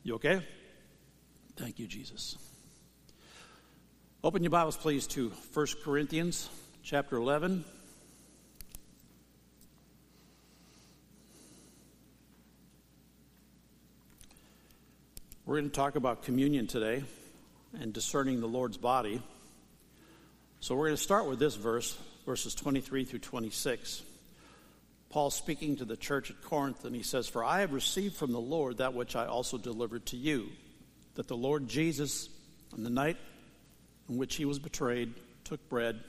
You okay? Thank you, Jesus. Open your Bibles, please, to 1 Corinthians chapter 11. We're going to talk about communion today and discerning the Lord's body. So we're going to start with this verse, verses 23 through 26. Paul speaking to the church at Corinth, and he says, "For I have received from the Lord that which I also delivered to you, that the Lord Jesus, on the night in which he was betrayed, took bread,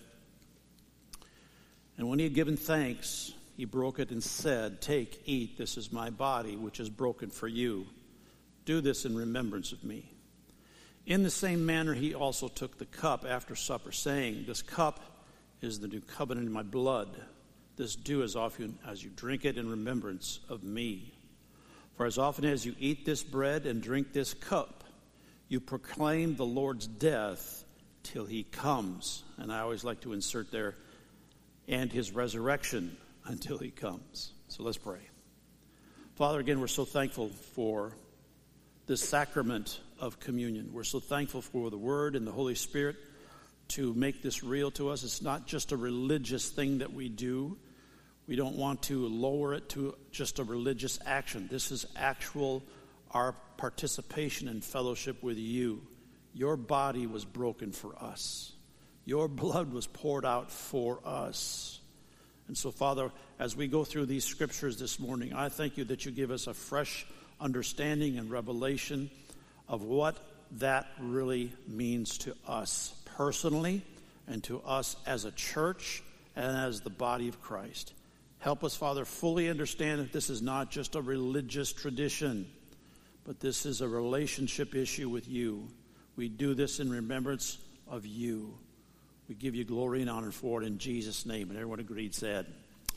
and when he had given thanks, he broke it and said, 'Take, eat, this is my body, which is broken for you. Do this in remembrance of me.' In the same manner he also took the cup after supper, saying, 'This cup is the new covenant in my blood. This do as often as you drink it in remembrance of me. For as often as you eat this bread and drink this cup, you proclaim the Lord's death till he comes.'" And I always like to insert there, "and his resurrection until he comes." So let's pray. Father, again, we're so thankful for this sacrament of communion. We're so thankful for the Word and the Holy Spirit to make this real to us. It's not just a religious thing that we do. We don't want to lower it to just a religious action. This is actual, our participation in fellowship with you. Your body was broken for us. Your blood was poured out for us. And so, Father, as we go through these scriptures this morning, I thank you that you give us a fresh understanding and revelation of what that really means to us personally and to us as a church and as the body of Christ. Help us, Father, fully understand that this is not just a religious tradition, but this is a relationship issue with you. We do this in remembrance of you. We give you glory and honor for it in Jesus' name. And everyone agreed said,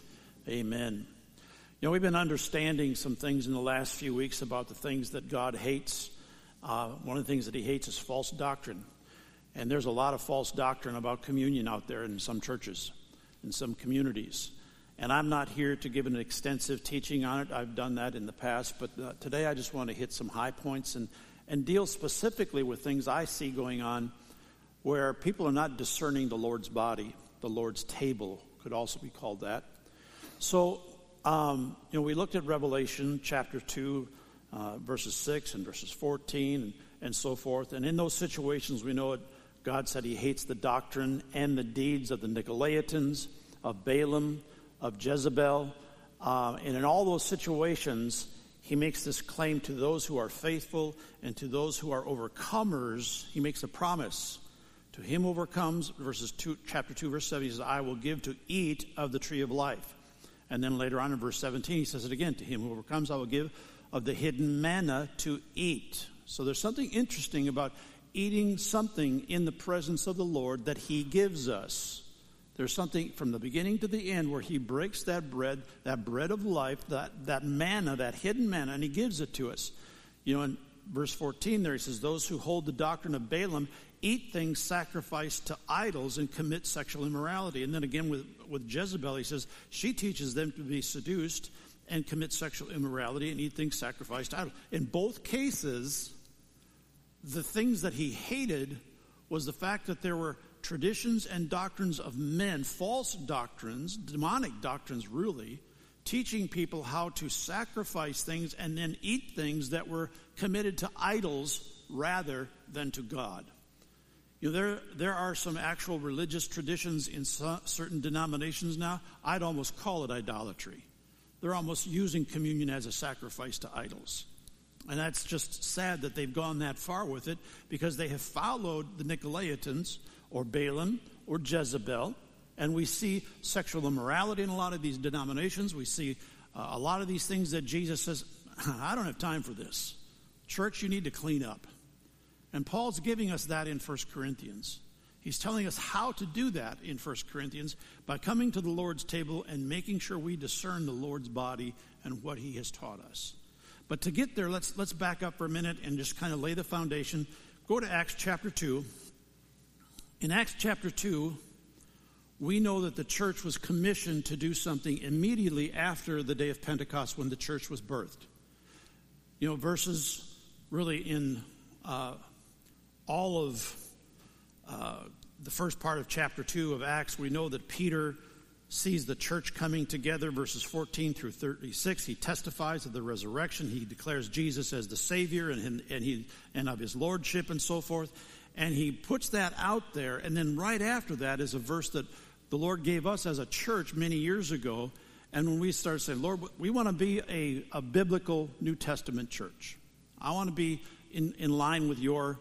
amen. You know, we've been understanding some things in the last few weeks about the things that God hates. One of the things that he hates is false doctrine. And there's a lot of false doctrine about communion out there in some churches, in some communities. And I'm not here to give an extensive teaching on it. I've done that in the past. But today I just want to hit some high points and deal specifically with things I see going on where people are not discerning the Lord's body. The Lord's table could also be called that. So, we looked at Revelation chapter 2, verses 6 and verses 14 and so forth. And in those situations, we know God said he hates the doctrine and the deeds of the Nicolaitans, of Balaam, of Jezebel. And in all those situations, he makes this claim to those who are faithful and to those who are overcomers. He makes a promise. To him who overcomes, chapter 2, verse 7, he says, "I will give to eat of the tree of life." And then later on in verse 17, he says it again, "To him who overcomes, I will give of the hidden manna to eat." So there's something interesting about eating something in the presence of the Lord that he gives us. There's something from the beginning to the end where he breaks that bread of life, that manna, that hidden manna, and he gives it to us. You know, in verse 14 there, he says, "Those who hold the doctrine of Balaam eat things sacrificed to idols and commit sexual immorality." And then again with Jezebel, he says, she teaches them to be seduced and commit sexual immorality and eat things sacrificed to idols. In both cases, the things that he hated was the fact that there were traditions and doctrines of men, false doctrines, demonic doctrines really, teaching people how to sacrifice things and then eat things that were committed to idols rather than to God. You know, there are some actual religious traditions in certain denominations now. I'd almost call it idolatry. They're almost using communion as a sacrifice to idols. And that's just sad that they've gone that far with it, because they have followed the Nicolaitans or Balaam or Jezebel. And we see sexual immorality in a lot of these denominations. We see a lot of these things that Jesus says, "I don't have time for this. Church, you need to clean up." And Paul's giving us that in 1 Corinthians. He's telling us how to do that in 1 Corinthians by coming to the Lord's table and making sure we discern the Lord's body and what he has taught us. But to get there, let's back up for a minute and just kind of lay the foundation. Go to Acts chapter 2. In Acts chapter 2, we know that the church was commissioned to do something immediately after the day of Pentecost when the church was birthed. You know, verses really in all of the first part of chapter 2 of Acts, we know that Peter sees the church coming together, verses 14 through 36. He testifies of the resurrection. He declares Jesus as the Savior and of his lordship and so forth. And he puts that out there. And then right after that is a verse that the Lord gave us as a church many years ago. And when we started saying, Lord, we want to be a biblical New Testament church. I want to be in line with your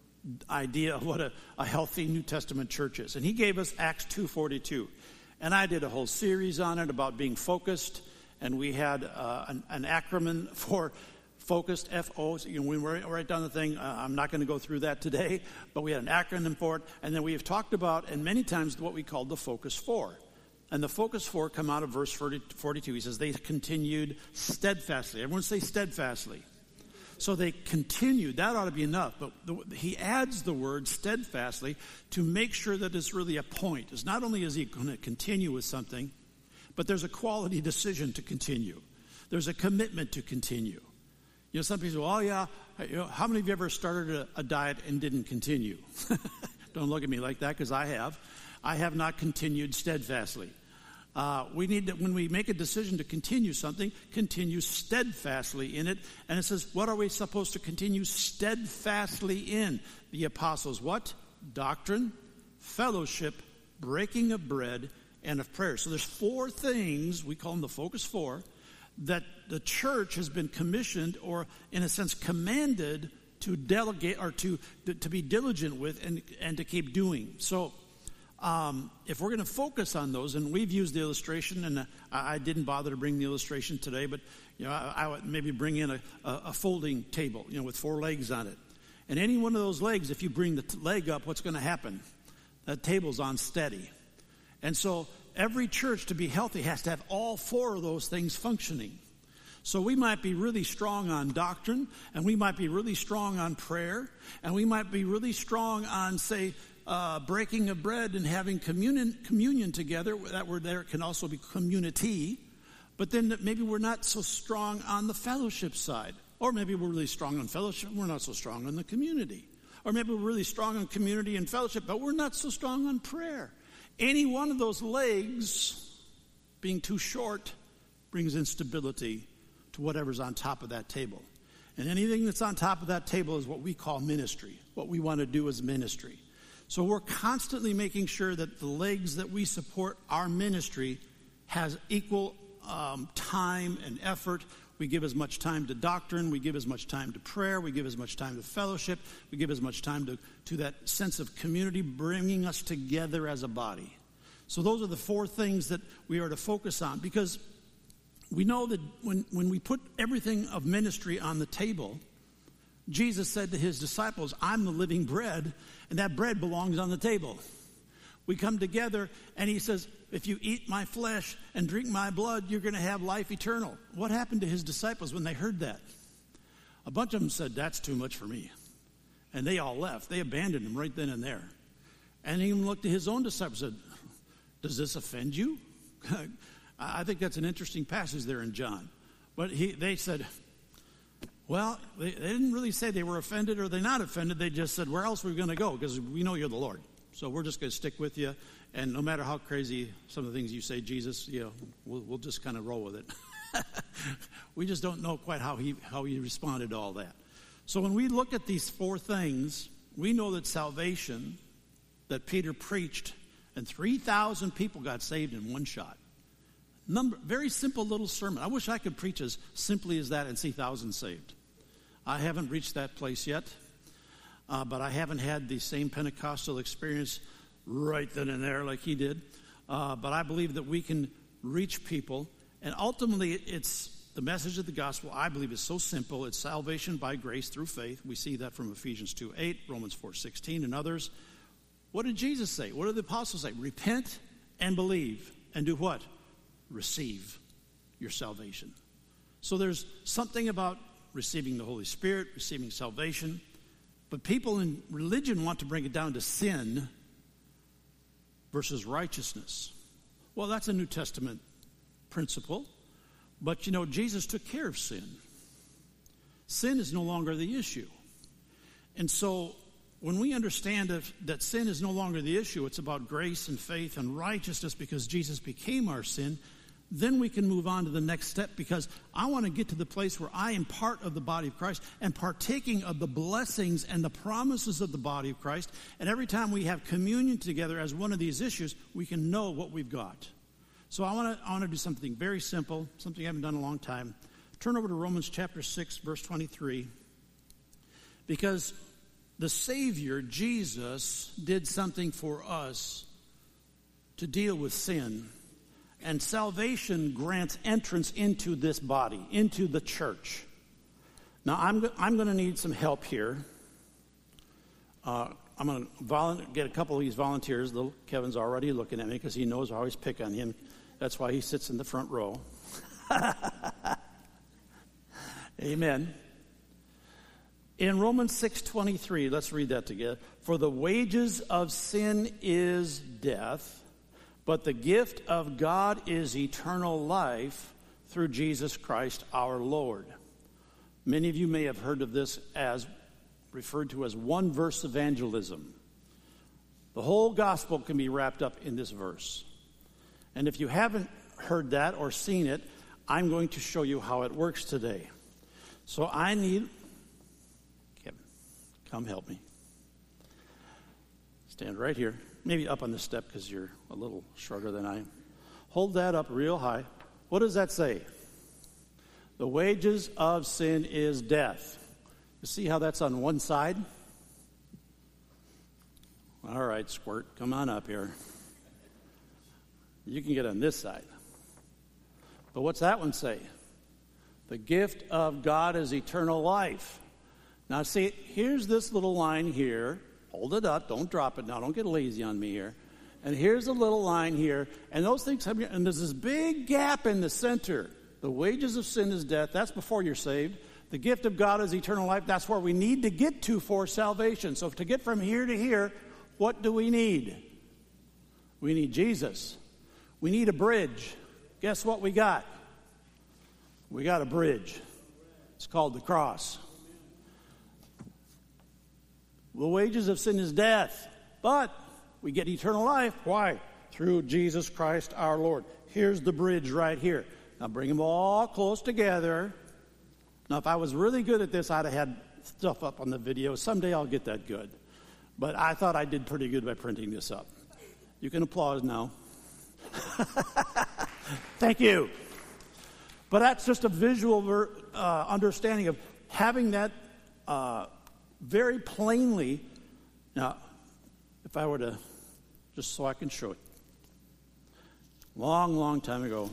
idea of what a healthy New Testament church is. And he gave us Acts 2:42. And I did a whole series on it about being focused. And we had an acronym for focused, F-O. We write down the thing. I'm not going to go through that today. But we had an acronym for it. And then we have talked about, and many times, what we called the Focus 4. And the Focus 4 come out of verse 42. He says, they continued steadfastly. Everyone say steadfastly. So they continued. That ought to be enough. But he adds the word steadfastly to make sure that it's really a point. It's not only is he going to continue with something, but there's a quality decision to continue. There's a commitment to continue. You know, some people say, oh, yeah, how many of you ever started a diet and didn't continue? Don't look at me like that, because I have. I have not continued steadfastly. We need to, when we make a decision to continue something, continue steadfastly in it. And it says, what are we supposed to continue steadfastly in? The apostles' what? Doctrine, fellowship, breaking of bread, and of prayer. So there's 4 things, we call them the Focus 4, that the church has been commissioned, or in a sense commanded, to delegate or to be diligent with and to keep doing. So if we're going to focus on those, and we've used the illustration, and I didn't bother to bring the illustration today, but I would maybe bring in a folding table, with 4 legs on it. And any one of those legs, if you bring the leg up, what's going to happen? That table's unsteady. And so every church, to be healthy, has to have all 4 of those things functioning. So we might be really strong on doctrine, and we might be really strong on prayer, and we might be really strong on, say, breaking of bread and having communion together. That word there can also be community. But then maybe we're not so strong on the fellowship side. Or maybe we're really strong on fellowship and we're not so strong on the community. Or maybe we're really strong on community and fellowship, but we're not so strong on prayer. Any one of those legs being too short brings instability to whatever's on top of that table. And anything that's on top of that table is what we call ministry, what we want to do as ministry. So we're constantly making sure that the legs that we support our ministry has equal time and effort. We give as much time to doctrine. We give as much time to prayer. We give as much time to fellowship. We give as much time to that sense of community, bringing us together as a body. So those are the 4 things that we are to focus on, because we know that when we put everything of ministry on the table, Jesus said to his disciples, I'm the living bread, and that bread belongs on the table. We come together, and he says, if you eat my flesh and drink my blood, you're going to have life eternal. What happened to his disciples when they heard that? A bunch of them said, that's too much for me. And they all left. They abandoned him right then and there. And he even looked at his own disciples and said, does this offend you? I think that's an interesting passage there in John. But they said, well, they didn't really say they were offended or they're not offended. They just said, where else are we going to go? Because we know you're the Lord. So we're just going to stick with you. And no matter how crazy some of the things you say, Jesus, we'll just kind of roll with it. We just don't know quite how he responded to all that. So when we look at these 4 things, we know that salvation that Peter preached, and 3,000 people got saved in one shot. Very simple little sermon. I wish I could preach as simply as that and see thousands saved. I haven't reached that place yet, but I haven't had the same Pentecostal experience right then and there like he did. But I believe that we can reach people, and ultimately it's the message of the gospel, I believe, is so simple. It's salvation by grace through faith. We see that from Ephesians 2:8, Romans 4:16, and others. What did Jesus say? What did the apostles say? Repent and believe, and do what? Receive your salvation. So there's something about receiving the Holy Spirit, receiving salvation, but people in religion want to bring it down to sin versus righteousness. Well, that's a New Testament principle, but Jesus took care of sin. sin is no longer the issue. And so when we understand that sin is no longer the issue, it's about grace and faith and righteousness because Jesus became our sin, then we can move on to the next step, because I want to get to the place where I am part of the body of Christ and partaking of the blessings and the promises of the body of Christ. And every time we have communion together as one of these issues, we can know what we've got. So I want to do something very simple, something I haven't done in a long time. Turn over to Romans chapter 6, verse 23. Because the Savior, Jesus, did something for us to deal with sin. And salvation grants entrance into this body, into the church. Now, I'm going to need some help here. I'm going to get a couple of these volunteers. Kevin's already looking at me because he knows I always pick on him. That's why he sits in the front row. Amen. In Romans 6:23, let's read that together. For the wages of sin is death, but the gift of God is eternal life through Jesus Christ our Lord. Many of you may have heard of this as referred to as one-verse evangelism. The whole gospel can be wrapped up in this verse. And if you haven't heard that or seen it, I'm going to show you how it works today. So I need... Kevin, come help me. Stand right here. Maybe up on the step because you're a little shorter than I am. Hold that up real high. What does that say? The wages of sin is death. You see how that's on one side? All right, Squirt, come on up here. You can get on this side. But what's that one say? The gift of God is eternal life. Now see, here's this little line here. Hold it up. Don't drop it now. Don't get lazy on me here. And here's a little line here. And those things have, and there's this big gap in the center. The wages of sin is death. That's before you're saved. The gift of God is eternal life. That's where we need to get to for salvation. So to get from here to here, what do we need? We need Jesus. We need a bridge. Guess what we got? We got a bridge. It's called the cross. The wages of sin is death, but we get eternal life. Why? Through Jesus Christ our Lord. Here's the bridge right here. Now bring them all close together. Now if I was really good at this, I'd have had stuff up on the video. Someday I'll get that good. But I thought I did pretty good by printing this up. You can applaud now. Thank you. But that's just a visual understanding of having that very plainly. Now, if I were to, just so I can show it. Long, long time ago,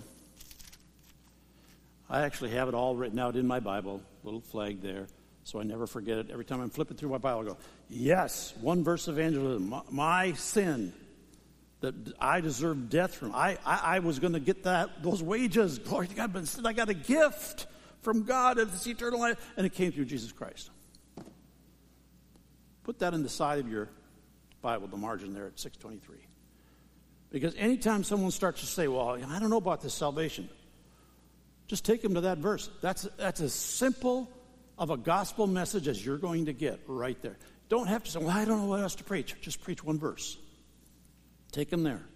I actually have it all written out in my Bible, little flag there, so I never forget it. Every time I'm flipping through my Bible, I go, yes, one verse evangelism, my sin that I deserve death from. I was going to get those wages. Glory to God, but instead I got a gift from God of this eternal life, and it came through Jesus Christ. Put that in the side of your Bible, the margin there at 623. Because anytime someone starts to say, well, I don't know about this salvation, just take them to that verse. That's as simple of a gospel message as you're going to get right there. Don't have to say, well, I don't know what else to preach. Just preach one verse. Take them there.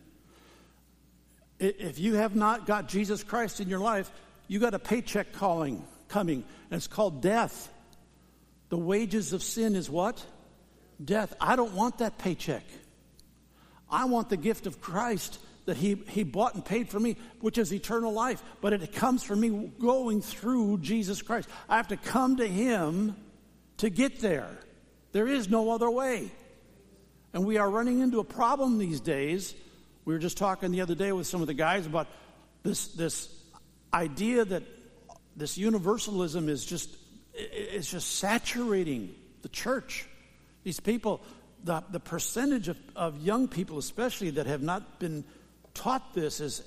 If you have not got Jesus Christ in your life, you got a paycheck coming, and it's called death. The wages of sin is what? Death. I don't want that paycheck. I want the gift of Christ that he bought and paid for me, which is eternal life. But it comes from me going through Jesus Christ. I have to come to him to get there. There is no other way. And we are running into a problem these days. We were just talking the other day with some of the guys about this idea that this universalism is just saturating the church. These people, the percentage of young people especially that have not been taught this is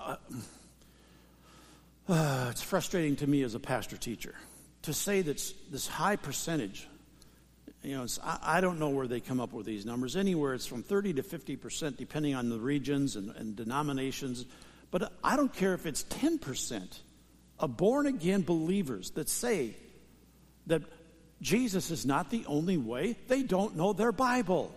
it's frustrating to me as a pastor teacher to say that this high percentage. I don't know where they come up with these numbers. Anywhere it's from 30 to 50%, depending on the regions and denominations. But I don't care if it's 10% of born-again believers that say that Jesus is not the only way. They don't know their Bible.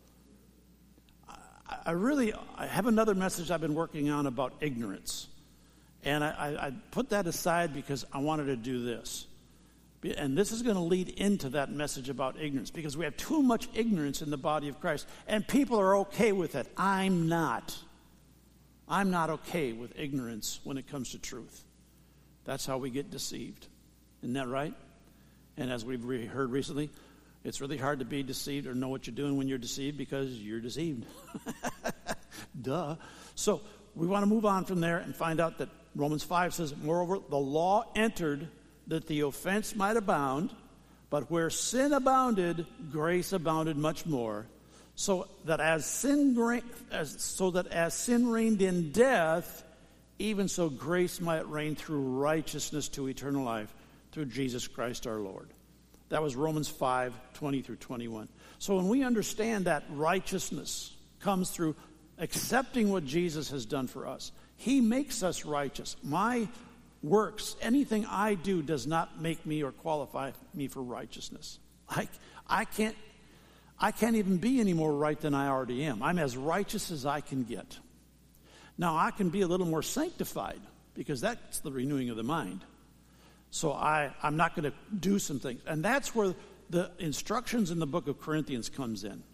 I have another message I've been working on about ignorance. And I put that aside because I wanted to do this. And this is going to lead into that message about ignorance, because we have too much ignorance in the body of Christ. And people are okay with it. I'm not. I'm not okay with ignorance when it comes to truth. That's how we get deceived. Isn't that right? And as we've heard recently, it's really hard to be deceived or know what you're doing when you're deceived, because you're deceived. Duh. So we want to move on from there and find out that Romans 5 says, moreover, the law entered that the offense might abound, but where sin abounded, grace abounded much more. So that as sin reigned in death, even so grace might reign through righteousness to eternal life through Jesus Christ our Lord. That was Romans 5:20 through 21. So when we understand that righteousness comes through accepting what Jesus has done for us, he makes us righteous. My works, anything I do, does not make me or qualify me for righteousness. I can't even be any more right than I already am. I'm as righteous as I can get. Now, I can be a little more sanctified, because that's the renewing of the mind. So I'm not going to do some things. And that's where the instructions in the book of Corinthians comes in.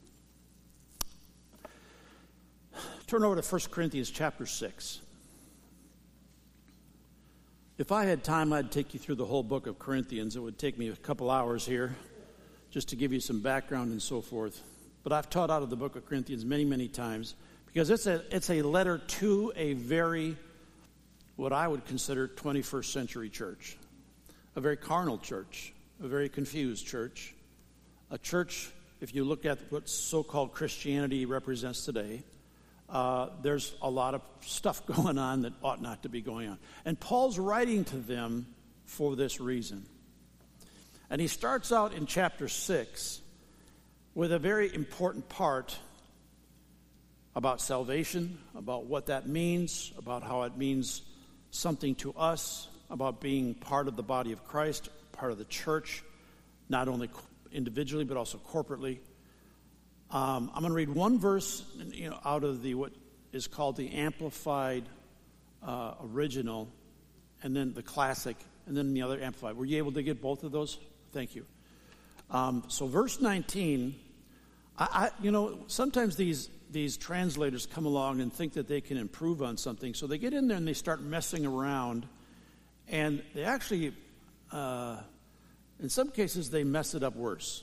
Turn over to 1 Corinthians chapter 6. If I had time, I'd take you through the whole book of Corinthians. It would take me a couple hours here just to give you some background and so forth. But I've taught out of the book of Corinthians many, many times, because it's a letter to a very, what I would consider 21st century church. A very carnal church, a very confused church. A church, if you look at what so-called Christianity represents today, there's a lot of stuff going on that ought not to be going on. And Paul's writing to them for this reason. And he starts out in chapter 6 with a very important part about salvation, about what that means, about how it means something to us, about being part of the body of Christ, part of the church, not only individually but also corporately. I'm going to read one verse, out of what is called the Amplified Original, and then the Classic, and then the other Amplified. Were you able to get both of those? Thank you. So verse 19, sometimes these translators come along and think that they can improve on something, so they get in there and they start messing around, and they actually, in some cases, they mess it up worse.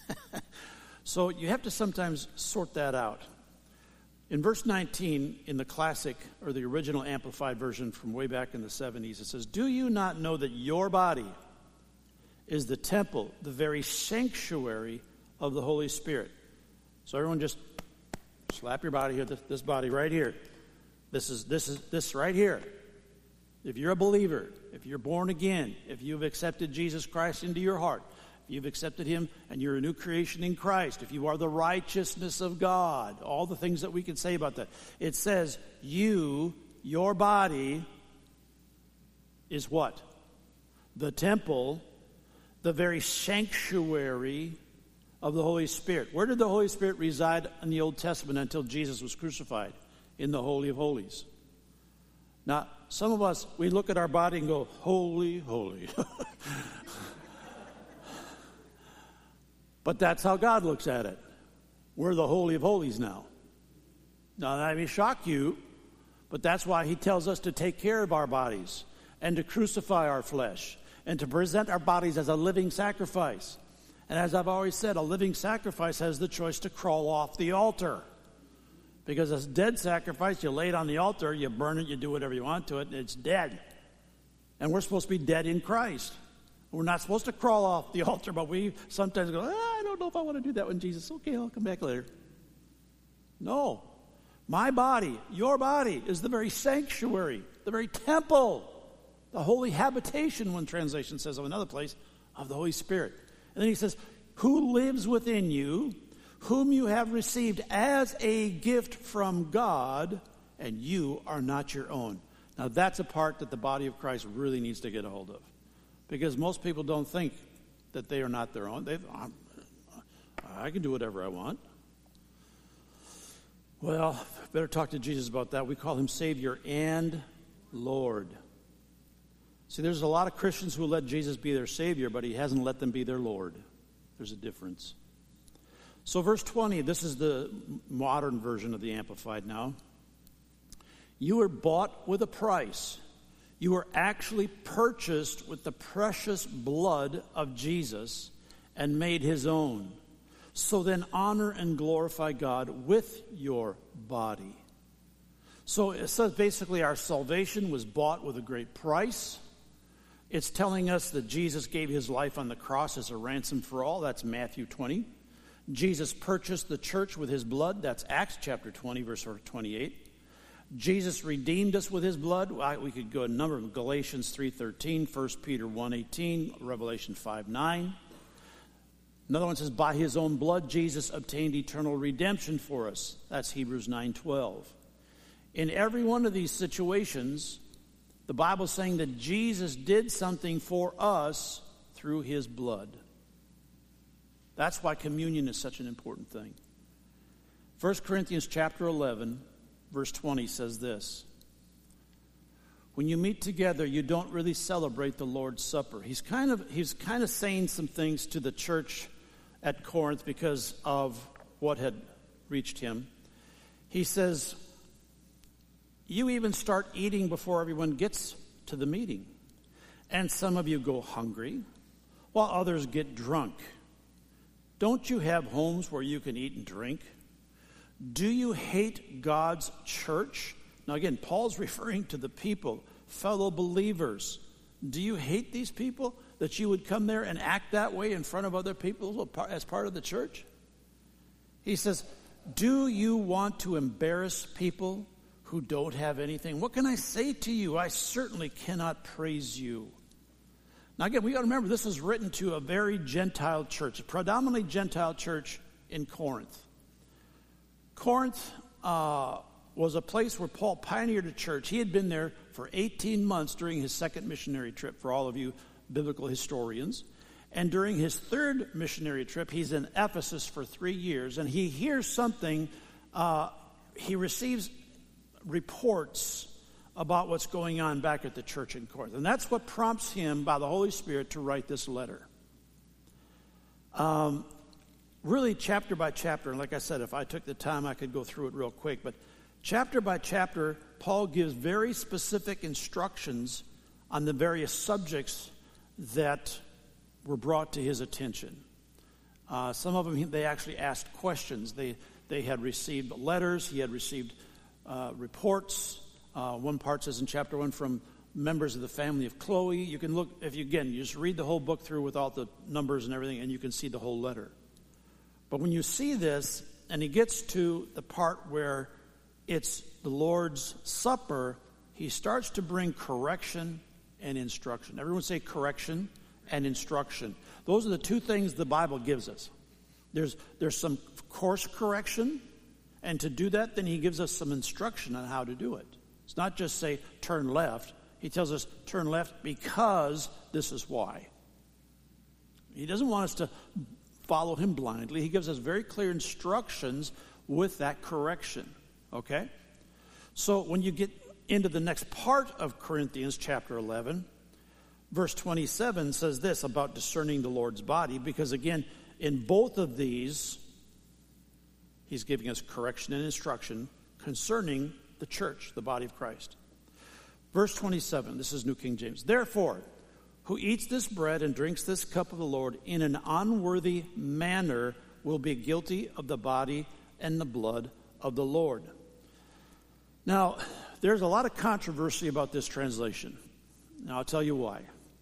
So you have to sometimes sort that out. In verse 19, in the Classic, or the original Amplified version from way back in the 70s, it says, "Do you not know that your body is the temple, the very sanctuary of the Holy Spirit?" So everyone just slap your body here, this body right here. This right here. If you're a believer, if you're born again, if you've accepted Jesus Christ into your heart, if you've accepted him and you're a new creation in Christ, if you are the righteousness of God, all the things that we can say about that. It says, your body is what? The temple, the very sanctuary of the Holy Spirit. Where did the Holy Spirit reside in the Old Testament until Jesus was crucified? In the Holy of Holies. Now, some of us, we look at our body and go, holy, holy. But that's how God looks at it. We're the Holy of Holies now. Now, that may shock you, but that's why he tells us to take care of our bodies and to crucify our flesh and to present our bodies as a living sacrifice. And as I've always said, a living sacrifice has the choice to crawl off the altar. Because a dead sacrifice, you lay it on the altar, you burn it, you do whatever you want to it, and it's dead. And we're supposed to be dead in Christ. We're not supposed to crawl off the altar, but we sometimes go, I don't know if I want to do that when Jesus. Okay, I'll come back later. No. My body, your body, is the very sanctuary, the very temple, the holy habitation, one translation says of another place, of the Holy Spirit. And then he says, who lives within you, whom you have received as a gift from God, and you are not your own. Now that's a part that the body of Christ really needs to get a hold of. Because most people don't think that they are not their own. I can do whatever I want. Well, better talk to Jesus about that. We call him Savior and Lord. See, there's a lot of Christians who let Jesus be their Savior, but he hasn't let them be their Lord. There's a difference. So verse 20, this is the modern version of the Amplified now. You were bought with a price. You were actually purchased with the precious blood of Jesus and made his own. So then honor and glorify God with your body. So it says basically our salvation was bought with a great price. It's telling us that Jesus gave his life on the cross as a ransom for all. That's Matthew 20. Jesus purchased the church with his blood. That's Acts chapter 20, verse 28. Jesus redeemed us with his blood. We could go a number of Galatians 3:13, 1 Peter 1:18, Revelation 5:9. Another one says, by his own blood, Jesus obtained eternal redemption for us. That's Hebrews 9:12. In every one of these situations, the Bible is saying that Jesus did something for us through his blood. That's why communion is such an important thing. 1 Corinthians chapter 11, verse 20 says this. When you meet together, you don't really celebrate the Lord's Supper. He's kind of saying some things to the church at Corinth because of what had reached him. He says, you even start eating before everyone gets to the meeting. And some of you go hungry, while others get drunk. Don't you have homes where you can eat and drink? Do you hate God's church? Now again, Paul's referring to the people, fellow believers. Do you hate these people that you would come there and act that way in front of other people as part of the church? He says, do you want to embarrass people who don't have anything? What can I say to you? I certainly cannot praise you. Now again, we got to remember this is written to a very Gentile church, a predominantly Gentile church in Corinth. Corinth was a place where Paul pioneered a church. He had been there for 18 months during his second missionary trip, for all of you biblical historians. And during his third missionary trip, he's in Ephesus for 3 years, and he hears something. He receives reports about what's going on back at the church in Corinth. And that's what prompts him, by the Holy Spirit, to write this letter. Really, chapter by chapter, and like I said, if I took the time, I could go through it real quick. But chapter by chapter, Paul gives very specific instructions on the various subjects that were brought to his attention. Some of them, they actually asked questions. They had received letters. He had received reports. One part says in chapter 1 from members of the family of Chloe. You can look, you just read the whole book through with all the numbers and everything, and you can see the whole letter. But when you see this, and he gets to the part where it's the Lord's Supper, he starts to bring correction and instruction. Everyone say correction and instruction. Those are the two things the Bible gives us. There's some course correction, and to do that, then he gives us some instruction on how to do it. It's not just say, turn left. He tells us, turn left because this is why. He doesn't want us to follow him blindly. He gives us very clear instructions with that correction. Okay? So when you get into the next part of Corinthians chapter 11, verse 27 says this about discerning the Lord's body, because again, in both of these, he's giving us correction and instruction concerning the church, the body of Christ. Verse 27, this is New King James. Therefore, who eats this bread and drinks this cup of the Lord in an unworthy manner will be guilty of the body and the blood of the Lord. Now, there's a lot of controversy about this translation. Now, I'll tell you why.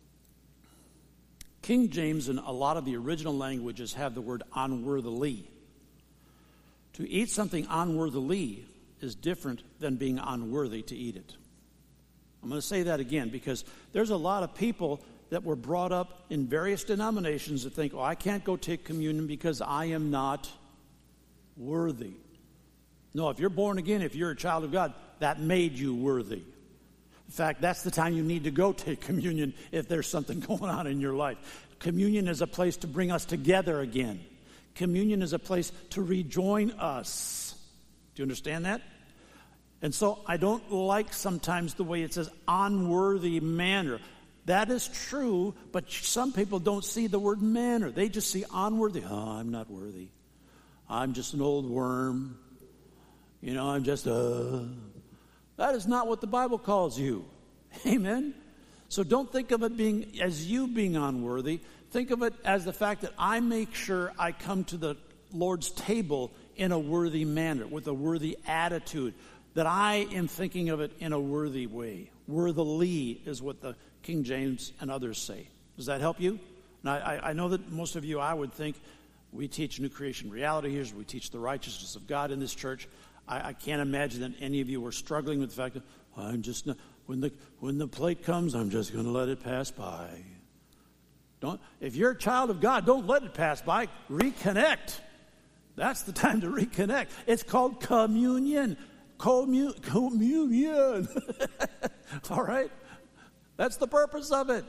King James and a lot of the original languages have the word unworthily. To eat something unworthily is different than being unworthy to eat it. I'm going to say that again because there's a lot of people that were brought up in various denominations that think, I can't go take communion because I am not worthy. No, if you're born again, if you're a child of God, that made you worthy. In fact, that's the time you need to go take communion if there's something going on in your life. Communion is a place to bring us together again. Communion is a place to rejoin us. Do you understand that? And so I don't like sometimes the way it says unworthy manner. That is true, but some people don't see the word manner. They just see unworthy. Oh, I'm not worthy. I'm just an old worm. I'm just That is not what the Bible calls you. Amen? So don't think of it as you being unworthy. Think of it as the fact that I make sure I come to the Lord's table in a worthy manner, with a worthy attitude, that I am thinking of it in a worthy way. Worthily is what the King James and others say. Does that help you? And I know that most of you, I would think, we teach New Creation reality here. We teach the righteousness of God in this church. I can't imagine that any of you are struggling with the fact that I'm just not, when the plate comes, I'm just going to let it pass by. If you're a child of God, don't let it pass by. Reconnect. That's the time to reconnect. It's called communion. Communion. All right? That's the purpose of it.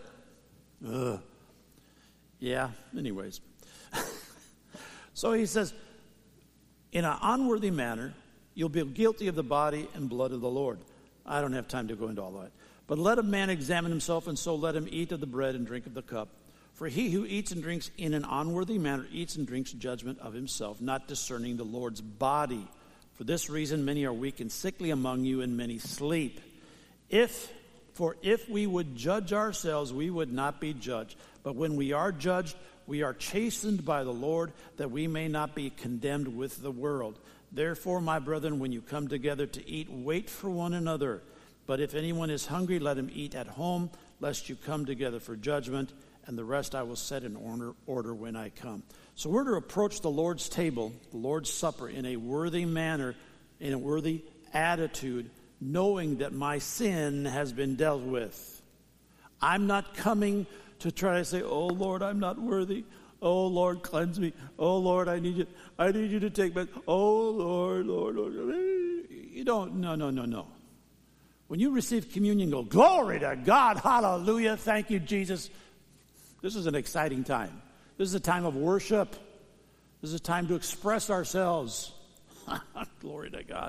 Yeah, anyways. So he says, in an unworthy manner, you'll be guilty of the body and blood of the Lord. I don't have time to go into all that. But let a man examine himself, and so let him eat of the bread and drink of the cup. For he who eats and drinks in an unworthy manner eats and drinks judgment of himself, not discerning the Lord's body. For this reason many are weak and sickly among you, and many sleep. For if we would judge ourselves, we would not be judged. But when we are judged, we are chastened by the Lord, that we may not be condemned with the world. Therefore, my brethren, when you come together to eat, wait for one another. But if anyone is hungry, let him eat at home, lest you come together for judgment, and the rest I will set in order when I come. So we're to approach the Lord's table, the Lord's Supper, in a worthy manner, in a worthy attitude, knowing that my sin has been dealt with. I'm not coming to try to say, oh, Lord, I'm not worthy. Oh, Lord, cleanse me. Oh, Lord, I need you to take me. Oh, Lord. You don't, no. When you receive communion, go, glory to God, hallelujah, thank you, Jesus. This is an exciting time. This is a time of worship. This is a time to express ourselves. Glory to God.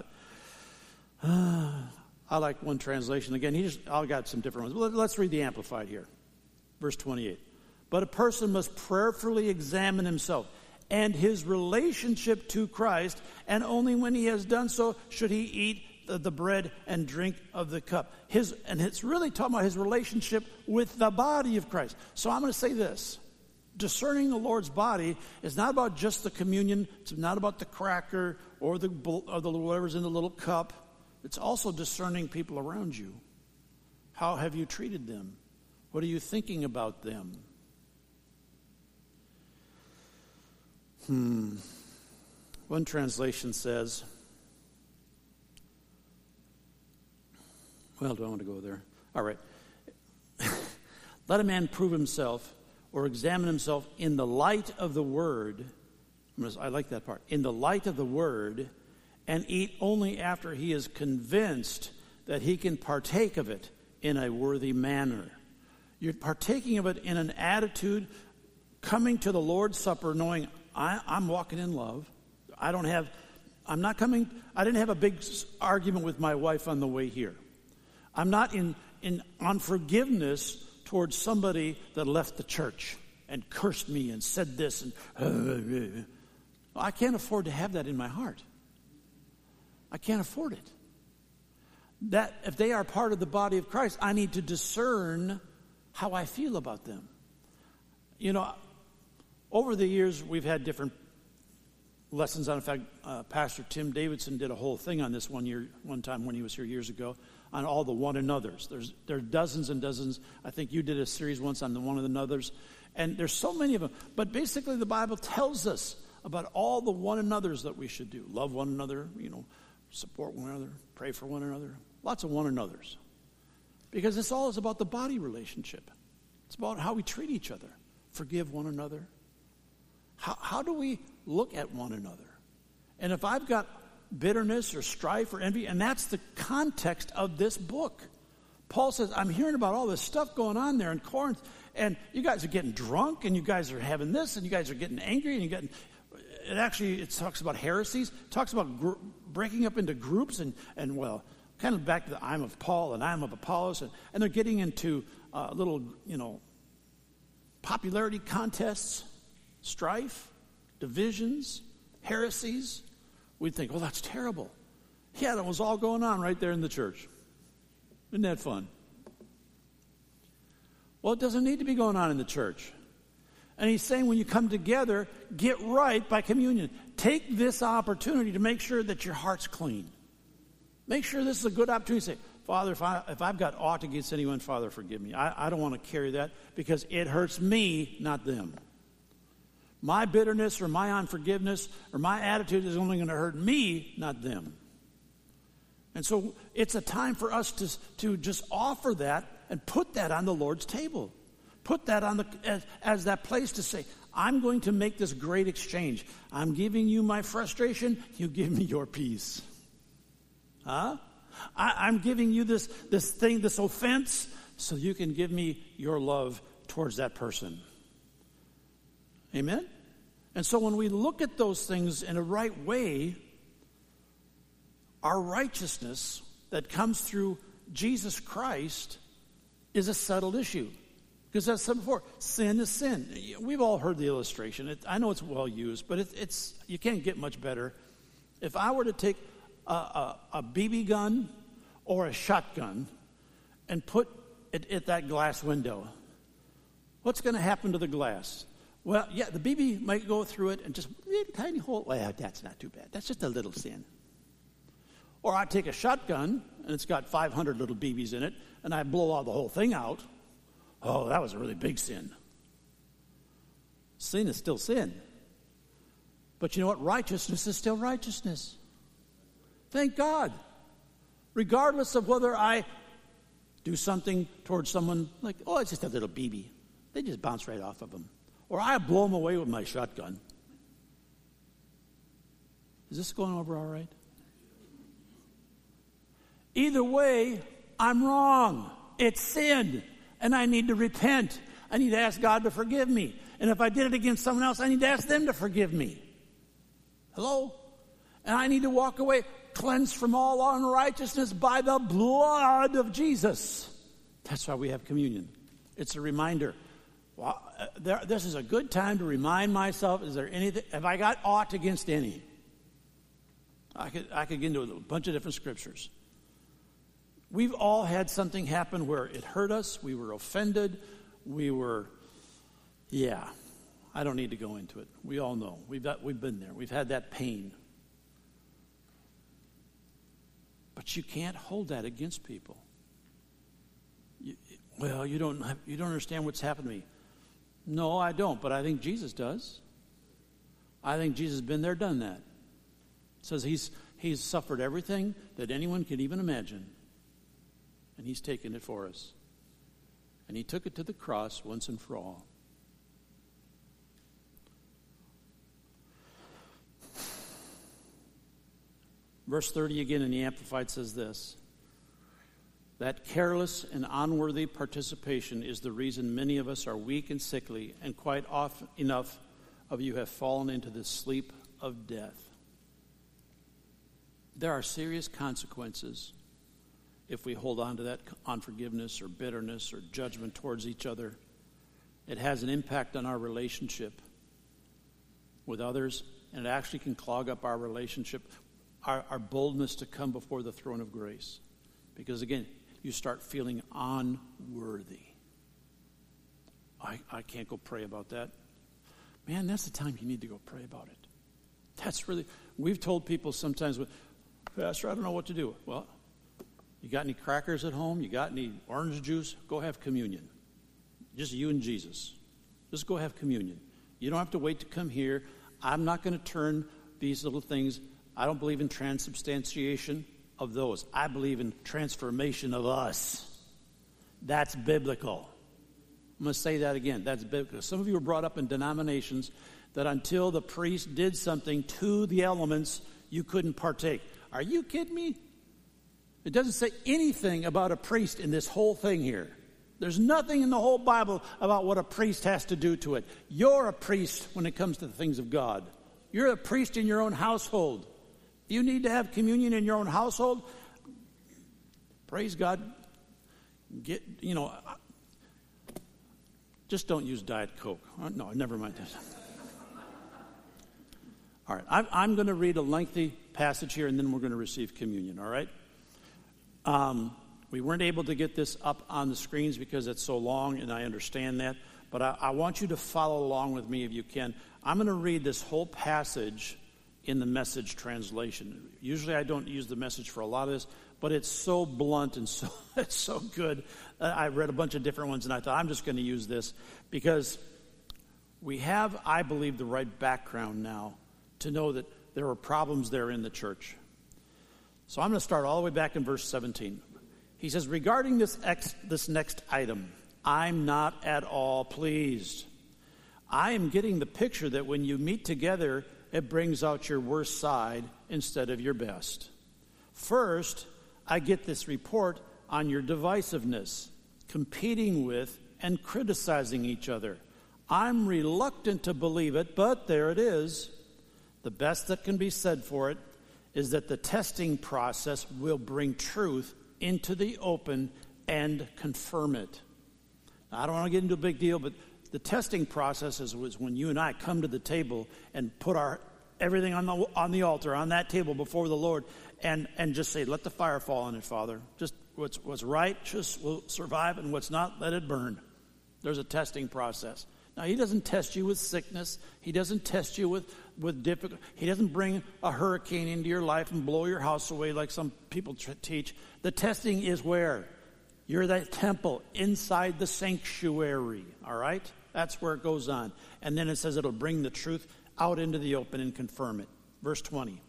I like one translation. Again, I got some different ones. Let's read the Amplified here. Verse 28. But a person must prayerfully examine himself and his relationship to Christ, and only when he has done so should he eat the bread and drink of the cup. And it's really talking about his relationship with the body of Christ. So I'm going to say this. Discerning the Lord's body is not about just the communion. It's not about the cracker or the whatever's in the little cup. It's also discerning people around you. How have you treated them? What are you thinking about them? One translation says, well, do I want to go there? All right. Let a man prove himself or examine himself in the light of the word. I like that part. In the light of the word, and eat only after he is convinced that he can partake of it in a worthy manner. You're partaking of it in an attitude, coming to the Lord's Supper knowing I'm walking in love. I didn't have a big argument with my wife on the way here. I'm not in unforgiveness towards somebody that left the church and cursed me and said this. And I can't afford to have that in my heart. I can't afford it. That if they are part of the body of Christ, I need to discern how I feel about them. Over the years, we've had different lessons on. In fact, Pastor Tim Davidson did a whole thing on this one time when he was here years ago, on all the one another's. There are dozens and dozens. I think you did a series once on the one another's, and there's so many of them. But basically, the Bible tells us about all the one another's that we should do: love one another, support one another, pray for one another. Lots of one another's, because this all is about the body relationship. It's about how we treat each other, forgive one another. How do we look at one another? And if I've got bitterness or strife or envy, and that's the context of this book. Paul says, I'm hearing about all this stuff going on there in Corinth, and you guys are getting drunk, and you guys are having this, and you guys are getting angry, and it talks about heresies, it talks about breaking up into groups, and kind of back to the I'm of Paul and I'm of Apollos, and they're getting into little, popularity contests, strife, divisions, heresies. We'd think, well, that's terrible. Yeah, that was all going on right there in the church. Isn't that fun? Well, it doesn't need to be going on in the church. And he's saying when you come together, get right by communion. Take this opportunity to make sure that your heart's clean. Make sure this is a good opportunity to say, Father, if I've got aught against anyone, Father, forgive me. I don't want to carry that because it hurts me, not them. My bitterness or my unforgiveness or my attitude is only going to hurt me, not them. And so it's a time for us to just offer that and put that on the Lord's table. Put that on as that place to say, I'm going to make this great exchange. I'm giving you my frustration. You give me your peace. Huh? I'm giving you this thing, this offense, so you can give me your love towards that person. Amen? And so when we look at those things in a right way, our righteousness that comes through Jesus Christ is a settled issue. Because as I said before, sin is sin. We've all heard the illustration. I know it's well used, but it's you can't get much better. If I were to take a BB gun or a shotgun and put it at that glass window, what's going to happen to the glass? Well, yeah, the BB might go through it and just a tiny hole. Well, that's not too bad. That's just a little sin. Or I take a shotgun and it's got 500 little BBs in it and I blow all the whole thing out. Oh, that was a really big sin. Sin is still sin. But you know what? Righteousness is still righteousness. Thank God. Regardless of whether I do something towards someone like, oh, it's just a little BB. They just bounce right off of them. Or I blow them away with my shotgun. Is this going over all right? Either way, I'm wrong. It's sin. And I need to repent. I need to ask God to forgive me. And if I did it against someone else, I need to ask them to forgive me. Hello? And I need to walk away cleansed from all unrighteousness by the blood of Jesus. That's why we have communion. It's a reminder. Well, this is a good time to remind myself, is there anything, have I got aught against any? I could get into a bunch of different scriptures. We've all had something happen where it hurt us, we were offended, I don't need to go into it. We all know. We've been there. We've had that pain. But you can't hold that against people. You don't understand what's happened to me. No, I don't, but I think Jesus does. I think Jesus has been there, done that. It says he's suffered everything that anyone could even imagine. And he's taken it for us. And he took it to the cross once and for all. Verse 30 again in the Amplified says this. That careless and unworthy participation is the reason many of us are weak and sickly, and quite often enough of you have fallen into the sleep of death. There are serious consequences if we hold on to that unforgiveness or bitterness or judgment towards each other. It has an impact on our relationship with others, and it actually can clog up our relationship, our boldness to come before the throne of grace. Because again, you start feeling unworthy. I can't go pray about that. Man, that's the time you need to go pray about it. That's really, we've told people sometimes, Pastor, I don't know what to do. Well, you got any crackers at home? You got any orange juice? Go have communion. Just you and Jesus. Just go have communion. You don't have to wait to come here. I'm not going to turn these little things. I don't believe in transubstantiation of those. I believe in transformation of us. That's biblical. I'm going to say that again. That's biblical. Some of you were brought up in denominations that until the priest did something to the elements, you couldn't partake. Are you kidding me? It doesn't say anything about a priest in this whole thing here. There's nothing in the whole Bible about what a priest has to do to it. You're a priest when it comes to the things of God. You're a priest in your own household. If you need to have communion in your own household, praise God. Just don't use Diet Coke. No, never mind this. All right, I'm going to read a lengthy passage here, and then we're going to receive communion, all right? We weren't able to get this up on the screens because it's so long, and I understand that. But I want you to follow along with me if you can. I'm going to read this whole passage in the Message translation. Usually I don't use the Message for a lot of this, but it's so blunt and it's so good. I read a bunch of different ones, and I thought I'm just going to use this because we have, I believe, the right background now to know that there are problems there in the church. So I'm going to start all the way back in verse 17. He says, regarding this next item, I'm not at all pleased. I am getting the picture that when you meet together, it brings out your worst side instead of your best. First, I get this report on your divisiveness, competing with and criticizing each other. I'm reluctant to believe it, but there it is. The best that can be said for it is that the testing process will bring truth into the open and confirm it. Now, I don't want to get into a big deal, but the testing process is when you and I come to the table and put everything on the altar, on that table before the Lord, and just say, let the fire fall on it, Father. Just what's right just will survive, and what's not, let it burn. There's a testing process. Now, he doesn't test you with sickness. He doesn't test you with difficult. He doesn't bring a hurricane into your life and blow your house away like some people teach. The testing is where? You're that temple inside the sanctuary, all right? That's where it goes on. And then it says it'll bring the truth out into the open and confirm it. Verse 20.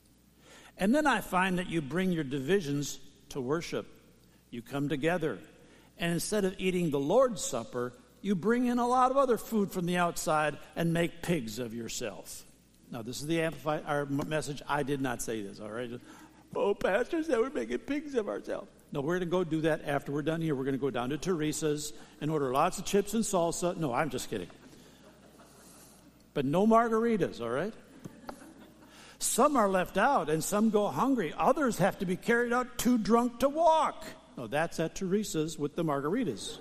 And then I find that you bring your divisions to worship. You come together. And instead of eating the Lord's Supper, you bring in a lot of other food from the outside and make pigs of yourself. Now, this is the Amplified our message. I did not say this, all right? Oh, Pastor said we're making pigs of ourselves. No, we're going to go do that after we're done here. We're going to go down to Teresa's and order lots of chips and salsa. No, I'm just kidding. But no margaritas, all right? Some are left out and some go hungry. Others have to be carried out too drunk to walk. No, that's at Teresa's with the margaritas.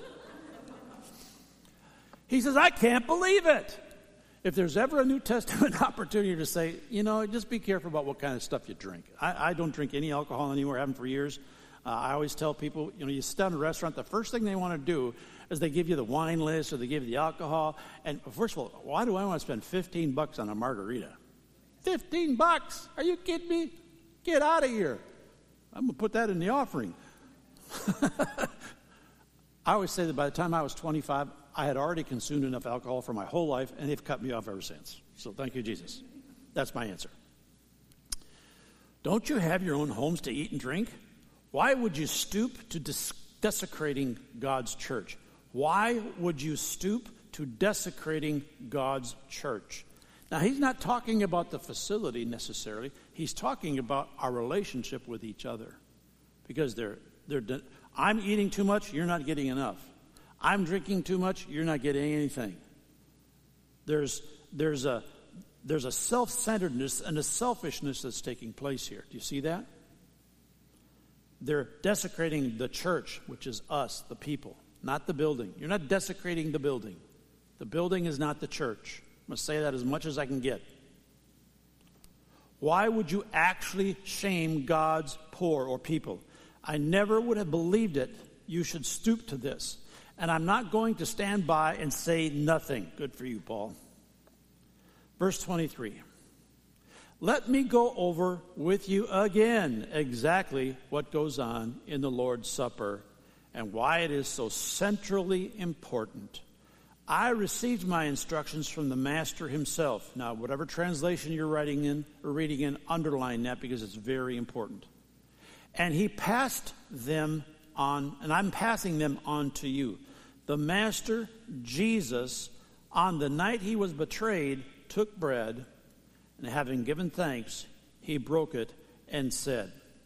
He says, I can't believe it. If there's ever a New Testament opportunity to say, just be careful about what kind of stuff you drink. I don't drink any alcohol anymore. I haven't for years. I always tell people, you sit down in a restaurant, the first thing they want to do is they give you the wine list or they give you the alcohol. And first of all, why do I want to spend $15 on a margarita? $15? Are you kidding me? Get out of here. I'm going to put that in the offering. I always say that by the time I was 25, I had already consumed enough alcohol for my whole life, and they've cut me off ever since. So thank you, Jesus. That's my answer. Don't you have your own homes to eat and drink? Why would you stoop to desecrating God's church? Why would you stoop to desecrating God's church? Now, he's not talking about the facility necessarily. He's talking about our relationship with each other. Because I'm eating too much, you're not getting enough. I'm drinking too much, you're not getting anything. There's a self-centeredness and a selfishness that's taking place here. Do you see that? They're desecrating the church, which is us, the people, not the building. You're not desecrating the building. The building is not the church. I'm going to say that as much as I can get. Why would you actually shame God's poor or people? I never would have believed it. You should stoop to this. And I'm not going to stand by and say nothing. Good for you, Paul. Verse 23. Let me go over with you again exactly what goes on in the Lord's Supper and why it is so centrally important. I received my instructions from the Master himself. Now, whatever translation you're writing in or reading in, underline that because it's very important. And he passed them on, and I'm passing them on to you. The Master, Jesus, on the night he was betrayed, took bread, and having given thanks, he broke it and said,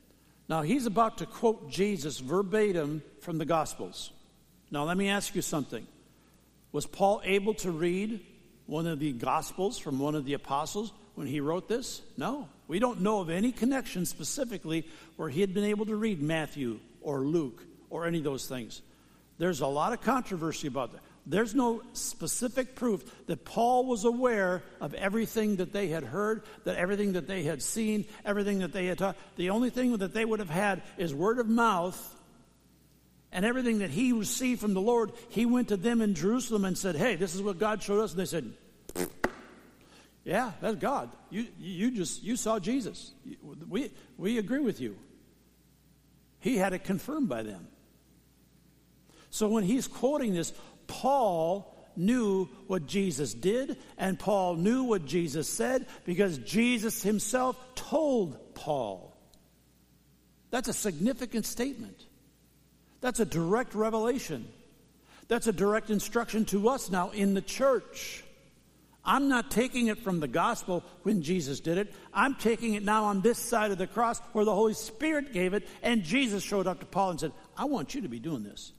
Now, he's about to quote Jesus verbatim from the Gospels. Now, let me ask you something. Was Paul able to read one of the Gospels from one of the apostles when he wrote this? No. We don't know of any connection specifically where he had been able to read Matthew or Luke or any of those things. There's a lot of controversy about that. There's no specific proof that Paul was aware of everything that they had heard, that everything that they had seen, everything that they had taught. The only thing that they would have had is word of mouth, and everything that he received from the Lord. He went to them in Jerusalem and said, hey, this is what God showed us. And they said, yeah, that's God. You saw Jesus. We agree with you. He had it confirmed by them. So when he's quoting this, Paul knew what Jesus did, and Paul knew what Jesus said, because Jesus himself told Paul. That's a significant statement. That's a direct revelation. That's a direct instruction to us now in the church. I'm not taking it from the gospel when Jesus did it. I'm taking it now on this side of the cross where the Holy Spirit gave it, and Jesus showed up to Paul and said, I want you to be doing this.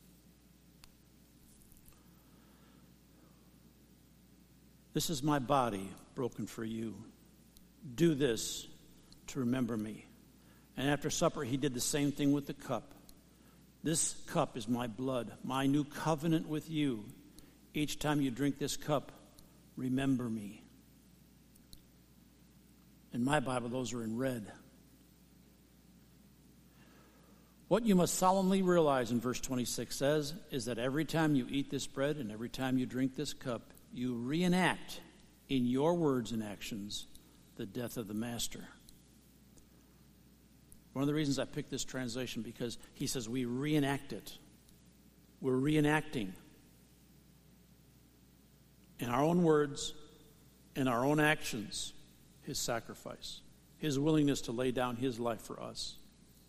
This is my body broken for you. Do this to remember me. And after supper, he did the same thing with the cup. This cup is my blood, my new covenant with you. Each time you drink this cup, remember me. In my Bible, those are in red. What you must solemnly realize in verse 26 says is that every time you eat this bread and every time you drink this cup, you reenact in your words and actions the death of the Master. One of the reasons I picked this translation, because he says we reenact it. We're reenacting in our own words, in our own actions, his sacrifice, his willingness to lay down his life for us.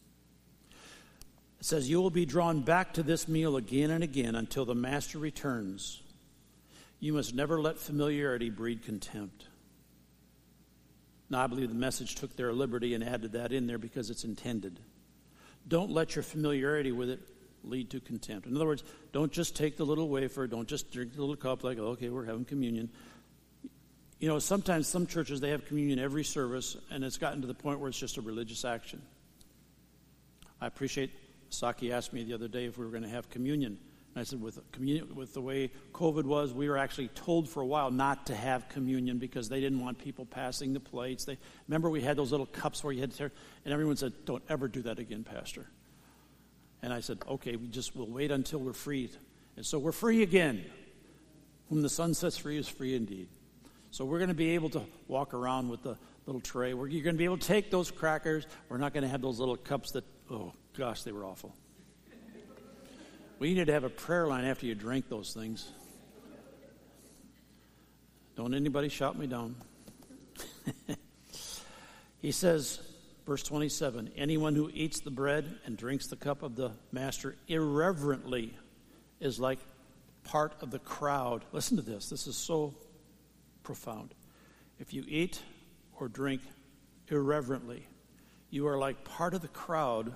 It says, you will be drawn back to this meal again and again until the Master returns. You must never let familiarity breed contempt. Now, I believe the Message took their liberty and added that in there because it's intended. Don't let your familiarity with it lead to contempt. In other words, don't just take the little wafer, don't just drink the little cup like, okay, we're having communion. You know, sometimes some churches, they have communion every service, and it's gotten to the point where it's just a religious action. I appreciate, Saki asked me the other day if we were going to have communion. And I said, with the way COVID was, we were actually told for a while not to have communion because they didn't want people passing the plates. Remember we had those little cups where you had to, and everyone said, don't ever do that again, Pastor. And I said, okay, we'll wait until we're free. And so we're free again. Whom the Son sets free is free indeed. So we're going to be able to walk around with the little tray. You're going to be able to take those crackers. We're not going to have those little cups that, oh gosh, they were awful. We needed to have a prayer line after you drank those things. Don't anybody shout me down. He says, verse 27, anyone who eats the bread and drinks the cup of the Master irreverently is like part of the crowd. Listen to this. This is so profound. If you eat or drink irreverently, you are like part of the crowd.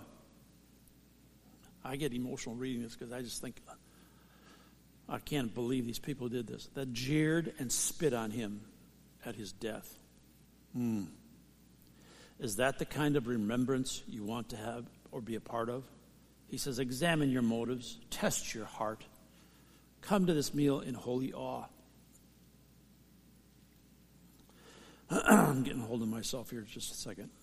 I get emotional reading this because I just think, I can't believe these people did this. That jeered and spit on him at his death. Is that the kind of remembrance you want to have or be a part of? He says, examine your motives, test your heart. Come to this meal in holy awe. I'm getting a hold of myself here just a second.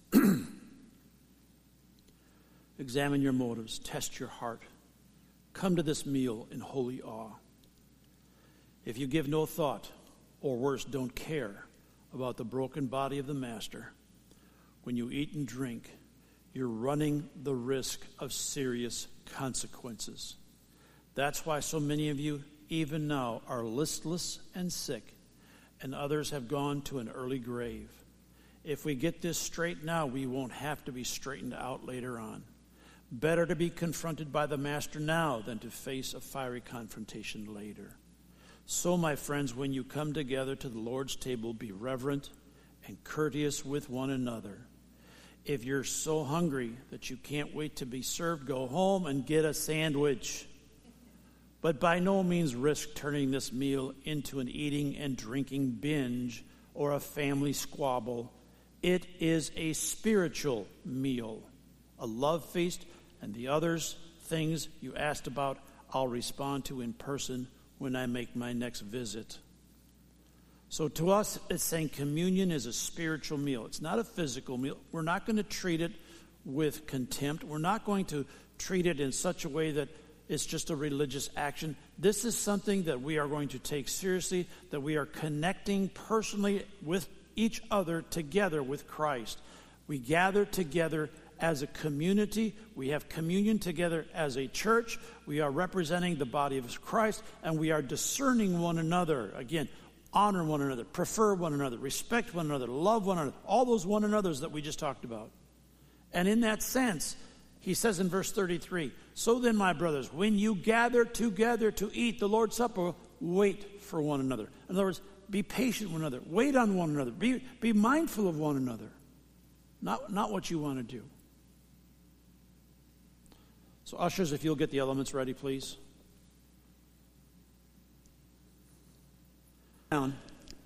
Examine your motives, test your heart. Come to this meal in holy awe. If you give no thought, or worse, don't care about the broken body of the Master, when you eat and drink, you're running the risk of serious consequences. That's why so many of you, even now, are listless and sick, and others have gone to an early grave. If we get this straight now, we won't have to be straightened out later on. Better to be confronted by the Master now than to face a fiery confrontation later. So, my friends, when you come together to the Lord's table, be reverent and courteous with one another. If you're so hungry that you can't wait to be served, go home and get a sandwich. But by no means risk turning this meal into an eating and drinking binge or a family squabble. It is a spiritual meal, a love feast, and the others, things you asked about, I'll respond to in person when I make my next visit. So to us, it's saying communion is a spiritual meal. It's not a physical meal. We're not going to treat it with contempt. We're not going to treat it in such a way that it's just a religious action. This is something that we are going to take seriously, that we are connecting personally with each other together with Christ. We gather together as a community. We have communion together as a church. We are representing the body of Christ, and we are discerning one another. Again, honor one another, prefer one another, respect one another, love one another, all those one another's that we just talked about. And in that sense, he says in verse 33, so then, my brothers, when you gather together to eat the Lord's Supper, wait for one another. In other words, be patient with one another. Wait on one another. Be mindful of one another. Not what you want to do. So ushers, if you'll get the elements ready, please. Down.